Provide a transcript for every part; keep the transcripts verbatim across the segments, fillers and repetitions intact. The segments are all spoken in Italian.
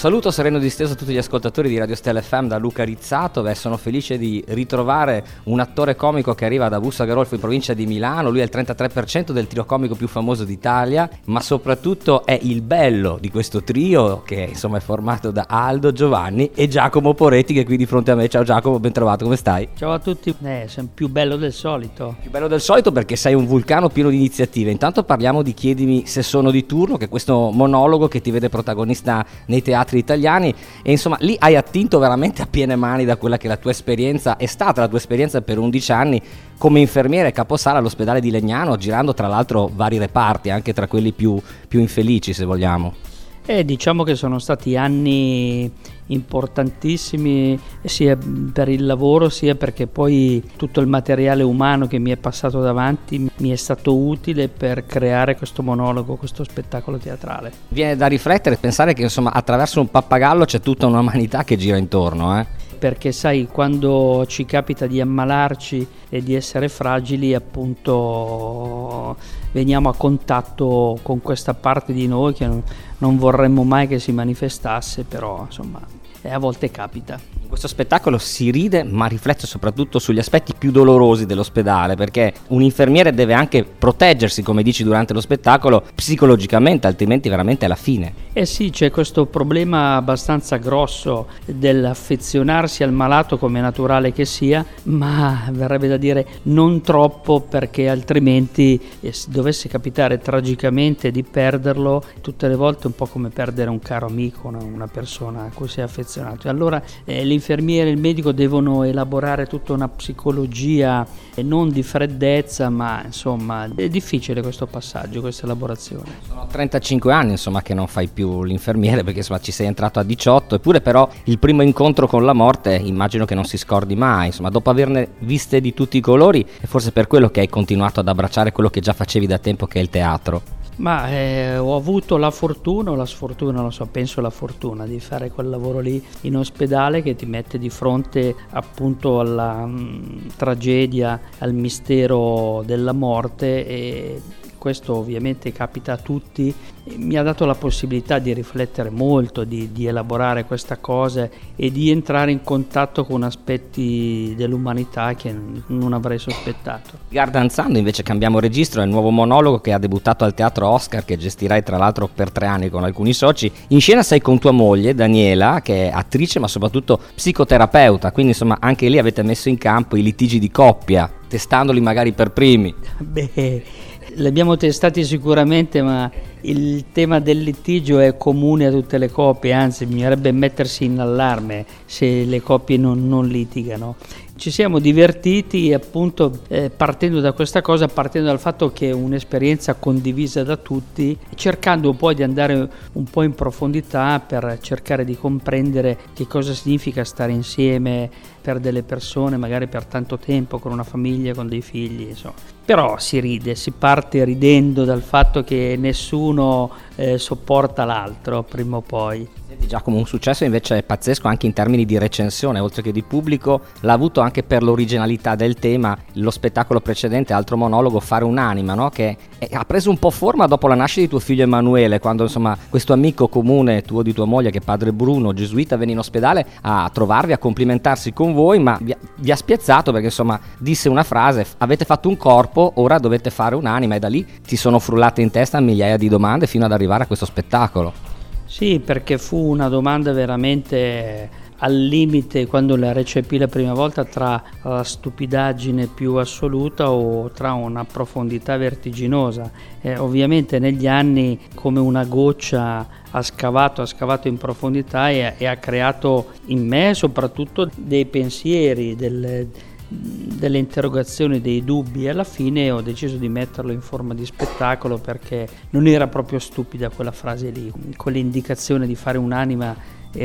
saluto sereno e disteso a tutti gli ascoltatori di Radio Stella F M da Luca Rizzato. Beh, sono felice di ritrovare un attore comico che arriva da Bussa Garolfo in provincia di Milano. Lui è il trentatré per cento del trio comico più famoso d'Italia, ma soprattutto è il bello di questo trio che insomma è formato da Aldo, Giovanni e Giacomo Poretti, che è qui di fronte a me. Ciao Giacomo, ben trovato, come stai? Ciao a tutti, eh, sei più bello del solito. Più bello del solito perché sei un vulcano pieno di iniziative. Intanto parliamo di Chiedimi se sono di turno, che è questo monologo che ti vede protagonista nei teatri italiani, e insomma lì hai attinto veramente a piene mani da quella che la tua esperienza è stata, la tua esperienza per undici anni come infermiere caposala all'ospedale di Legnano, girando tra l'altro vari reparti, anche tra quelli più, più infelici, se vogliamo. Eh, diciamo che sono stati anni importantissimi sia per il lavoro sia perché poi tutto il materiale umano che mi è passato davanti mi è stato utile per creare questo monologo, questo spettacolo teatrale. Viene da riflettere e pensare che insomma attraverso un pappagallo c'è tutta un'umanità che gira intorno, eh? Perché sai, quando ci capita di ammalarci e di essere fragili, appunto veniamo a contatto con questa parte di noi che non, non vorremmo mai che si manifestasse, però insomma a volte capita. In questo spettacolo si ride, ma riflette soprattutto sugli aspetti più dolorosi dell'ospedale, perché un infermiere deve anche proteggersi, come dici durante lo spettacolo, psicologicamente, altrimenti veramente è la fine. Eh sì, c'è questo problema abbastanza grosso dell'affezionarsi al malato, come naturale che sia, ma verrebbe da dire non troppo, perché altrimenti eh, se dovesse capitare tragicamente di perderlo, tutte le volte è un po' come perdere un caro amico, una, una persona a cui sei affezionato. E allora eh, l'infermiere e il medico devono elaborare tutta una psicologia e non di freddezza, ma insomma è difficile questo passaggio, questa elaborazione. Sono trentacinque anni insomma che non fai più l'infermiere, perché insomma ci sei entrato a diciotto, eppure però il primo incontro con la morte immagino che non si scordi mai, insomma dopo averne viste di tutti i colori è forse per quello che hai continuato ad abbracciare quello che già facevi da tempo, che è il teatro. Ma eh, ho avuto la fortuna o la sfortuna, non lo so, penso la fortuna di fare quel lavoro lì in ospedale che ti mette di fronte appunto alla mh, tragedia, al mistero della morte, e questo ovviamente capita a tutti. Mi ha dato la possibilità di riflettere molto, di, di elaborare questa cosa e di entrare in contatto con aspetti dell'umanità che non avrei sospettato. Gardanzando invece cambiamo registro, è il nuovo monologo che ha debuttato al Teatro Oscar, che gestirai tra l'altro per tre anni con alcuni soci. In scena sei con tua moglie Daniela, che è attrice ma soprattutto psicoterapeuta, quindi insomma anche lì avete messo in campo i litigi di coppia, testandoli magari per primi. Beh, li abbiamo testati sicuramente, ma il tema del litigio è comune a tutte le coppie, anzi bisognerebbe mettersi in allarme se le coppie non, non litigano. Ci siamo divertiti appunto eh, partendo da questa cosa, partendo dal fatto che è un'esperienza condivisa da tutti, cercando poi di andare un po' in profondità per cercare di comprendere che cosa significa stare insieme per delle persone, magari per tanto tempo, con una famiglia, con dei figli, insomma. Però si ride, si parte ridendo dal fatto che nessuno eh, sopporta l'altro prima o poi. Senti Giacomo, un successo invece pazzesco anche in termini di recensione, oltre che di pubblico, l'ha avuto anche per l'originalità del tema. Lo spettacolo precedente, altro monologo, Fare un'anima, no? Che è, ha preso un po' forma dopo la nascita di tuo figlio Emanuele, quando insomma questo amico comune tuo, di tua moglie, che è padre Bruno, gesuita, venne in ospedale a trovarvi, a complimentarsi con voi, ma vi ha, vi ha spiazzato perché insomma disse una frase: avete fatto un corpo, ora dovete fare un'anima, e da lì ti sono frullate in testa migliaia di domande fino ad arrivare a questo spettacolo. Sì, perché fu una domanda veramente al limite quando la recepì la prima volta, tra la stupidaggine più assoluta o tra una profondità vertiginosa. Eh, ovviamente negli anni, come una goccia, ha scavato, ha scavato in profondità e, e ha creato in me soprattutto dei pensieri, delle, delle interrogazioni, dei dubbi, e alla fine ho deciso di metterlo in forma di spettacolo perché non era proprio stupida quella frase lì, quell'indicazione di fare un'anima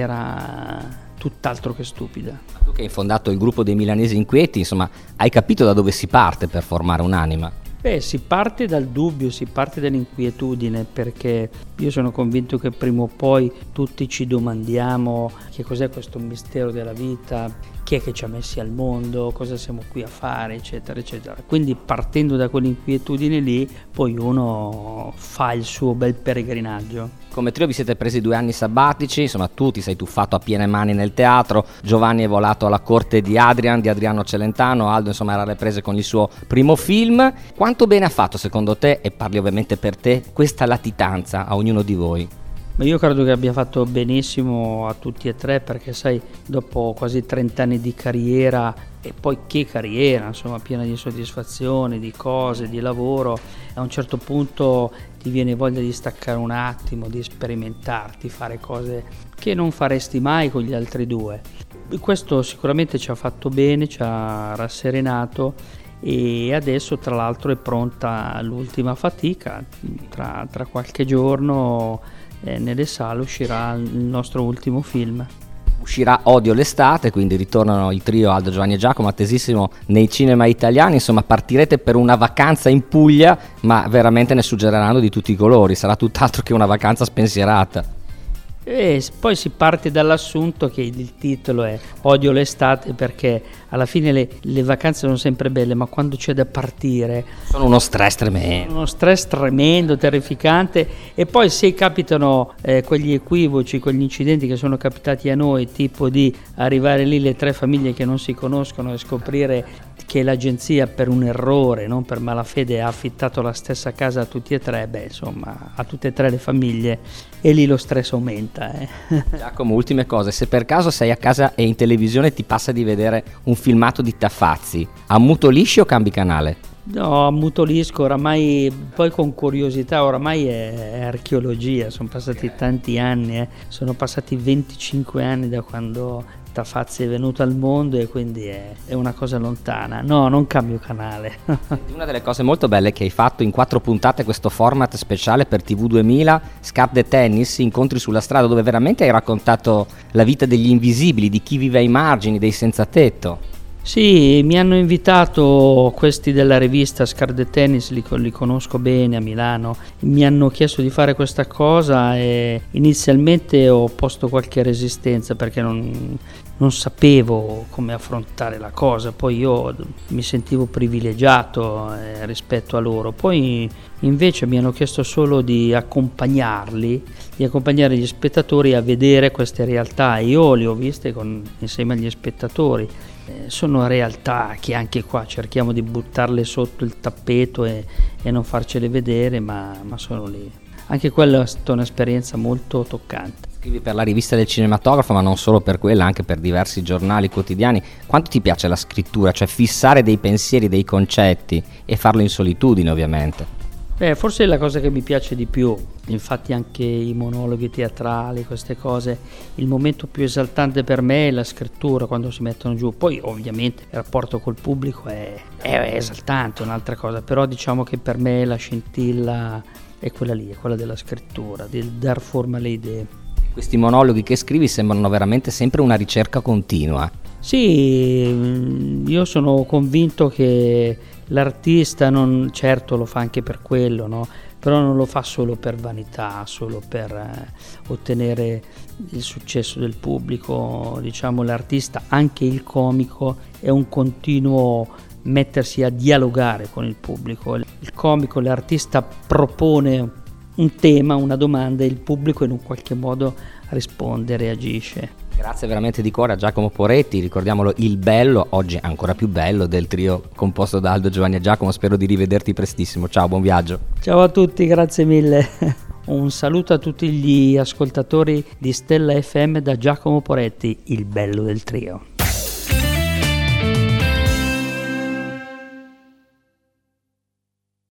era tutt'altro che stupida. Tu che hai fondato il gruppo dei Milanesi Inquieti, insomma, hai capito da dove si parte per formare un'anima? Beh, si parte dal dubbio, si parte dall'inquietudine, perché io sono convinto che prima o poi tutti ci domandiamo che cos'è questo mistero della vita, chi è che ci ha messi al mondo, cosa siamo qui a fare, eccetera, eccetera. Quindi partendo da quell'inquietudine lì, poi uno fa il suo bel peregrinaggio. Come trio vi siete presi due anni sabbatici, insomma tu ti sei tuffato a piene mani nel teatro, Giovanni è volato alla corte di Adrian, di Adriano Celentano, Aldo insomma era alle prese con il suo primo film. Quanto bene ha fatto secondo te, e parli ovviamente per te, questa latitanza a ognuno di voi? Ma io credo che abbia fatto benissimo a tutti e tre, perché sai, dopo quasi trenta anni di carriera, e poi che carriera, insomma, piena di soddisfazioni, di cose, di lavoro, a un certo punto ti viene voglia di staccare un attimo, di sperimentarti, fare cose che non faresti mai con gli altri due. Questo sicuramente ci ha fatto bene, ci ha rasserenato, e adesso tra l'altro è pronta l'ultima fatica, tra, tra qualche giorno eh, nelle sale uscirà il nostro ultimo film. Uscirà Odio l'estate, quindi ritornano il trio Aldo, Giovanni e Giacomo, attesissimo nei cinema italiani. Insomma, partirete per una vacanza in Puglia, ma veramente ne suggereranno di tutti i colori, sarà tutt'altro che una vacanza spensierata. E poi si parte dall'assunto che il titolo è Odio l'estate, perché alla fine le, le vacanze sono sempre belle, ma quando c'è da partire sono uno stress tremendo, uno stress tremendo, terrificante. E poi se capitano eh, quegli equivoci, quegli incidenti che sono capitati a noi, tipo di arrivare lì le tre famiglie che non si conoscono e scoprire che l'agenzia per un errore, non per malafede, ha affittato la stessa casa a tutti e tre, beh insomma a tutte e tre le famiglie, e lì lo stress aumenta. Eh. Giacomo, ultime cose, se per caso sei a casa e in televisione ti passa di vedere un filmato di Tafazzi, ammutolisci o cambi canale? No, ammutolisco oramai, poi con curiosità, oramai è, è archeologia, sono passati tanti anni, eh. sono passati venticinque anni da quando Tafazzi è venuto al mondo, e quindi è, è una cosa lontana. No, non cambio canale. Una delle cose molto belle che hai fatto in quattro puntate, questo format speciale per T V duemila, Scarpe de Tennis, incontri sulla strada, dove veramente hai raccontato la vita degli invisibili, di chi vive ai margini, dei senza tetto. Sì, mi hanno invitato questi della rivista Scarpe de Tennis, li, li conosco bene a Milano, mi hanno chiesto di fare questa cosa e inizialmente ho posto qualche resistenza perché non, non sapevo come affrontare la cosa, poi io mi sentivo privilegiato eh, rispetto a loro, poi invece mi hanno chiesto solo di accompagnarli, di accompagnare gli spettatori a vedere queste realtà, e io le ho viste con, insieme agli spettatori. Sono realtà che anche qua cerchiamo di buttarle sotto il tappeto e, e non farcele vedere, ma, ma sono lì. Anche quella è stata un'esperienza molto toccante. Scrivi per la rivista del cinematografo, ma non solo per quella, anche per diversi giornali quotidiani. Quanto ti piace la scrittura, cioè fissare dei pensieri, dei concetti e farlo in solitudine ovviamente? Beh, forse è la cosa che mi piace di più, infatti anche i monologhi teatrali, queste cose, il momento più esaltante per me è la scrittura, quando si mettono giù, poi ovviamente il rapporto col pubblico è, è esaltante, è un'altra cosa, però diciamo che per me la scintilla è quella lì, è quella della scrittura, di dar forma alle idee. Questi monologhi che scrivi sembrano veramente sempre una ricerca continua. Sì, io sono convinto che l'artista non, certo lo fa anche per quello, no? Però non lo fa solo per vanità, solo per eh, ottenere il successo del pubblico. Diciamo, l'artista, anche il comico, è un continuo mettersi a dialogare con il pubblico. Il comico, l'artista propone un tema, una domanda, e il pubblico in un qualche modo risponde, reagisce. Grazie veramente di cuore a Giacomo Poretti, ricordiamolo, il bello, oggi ancora più bello, del trio composto da Aldo, Giovanni e Giacomo. Spero di rivederti prestissimo. Ciao, buon viaggio. Ciao a tutti, grazie mille. Un saluto a tutti gli ascoltatori di Stella F M da Giacomo Poretti, il bello del trio.